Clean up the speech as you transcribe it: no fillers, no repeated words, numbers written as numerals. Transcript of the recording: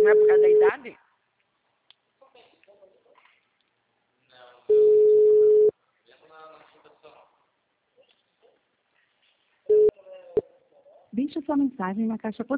Não é por causa da idade? Deixe sua mensagem na caixa postal.